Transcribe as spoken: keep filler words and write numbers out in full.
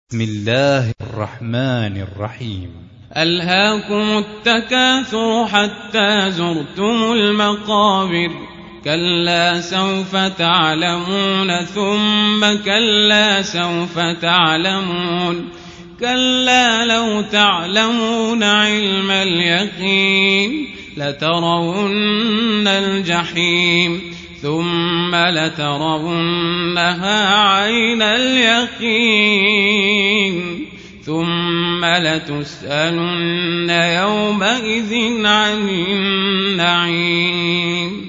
بسم الله الرحمن الرحيم. ألهاكم التكاثر حتى زرتم المقابر، كلا سوف تعلمون ثم كلا سوف تعلمون، كلا لو تعلمون علم اليقين لترون الجحيم ثم لترونها عين اليقين ثم لتسألن يومئذ عن النعيم.